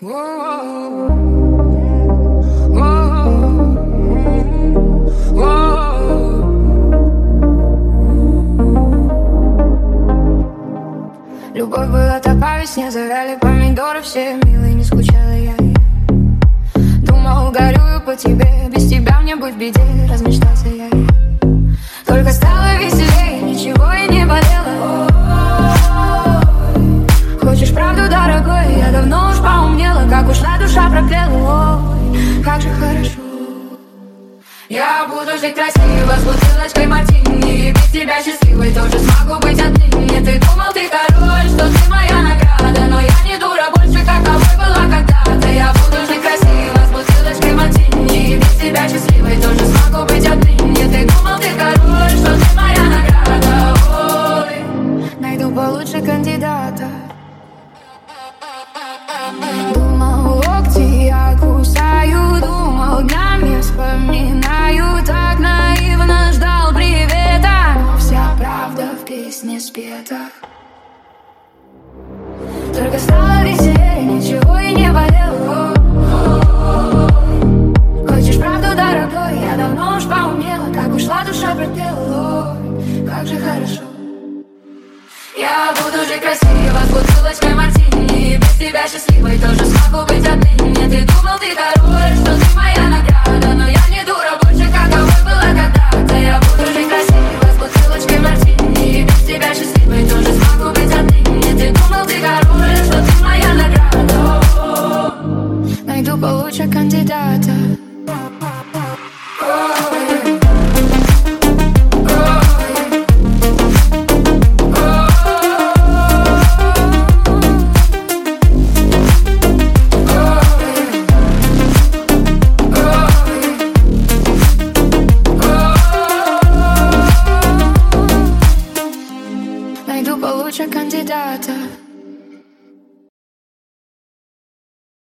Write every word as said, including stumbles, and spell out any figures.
Любовь была так по весне, завяли помидоры все милые, не скучала я. Думал, горюю по тебе, без тебя мне быть в беде, размечтался я. Только стало веселее, ничего и не болело. Хочешь правду, дорогой, я давно уж поумнела, как ушла душа пропела. Ой, как же хорошо. Я буду жить красиво, с бутылочкой мартини, и без тебя счастливой тоже смогу быть отныне. Ты думал, ты король, что ты моя награда, но я не дура больше, каковой была когда-то. Я буду жить красиво, с бутылочкой мартини, и без тебя счастливой тоже смогу быть отныне. Ты думал, ты король, что ты моя награда. Ой, найду получше кандидата. Думал, локти я кусаю, думал, днями вспоминаю, так наивно ждал привета, но вся правда в песне спета. Только стало веселее, ничего и не болело. Хочешь правду, дорогой, я давно уж поумнела, как ушла душа пропела. Ой, как же хорошо. Я буду жить красиво, с бутылочкой мартини, и без тебя счастливой тоже смогу быть отныне. Ты думал, ты король, что ты моя награда, но я не дура больше, каковой была когда-то. Я буду жить красиво, с бутылочкой мартини, и без тебя счастливой тоже смогу быть отныне. Ты думал, ты король, что ты моя награда. О-о-о. Найду получше кандидата. Найду получше кандидата.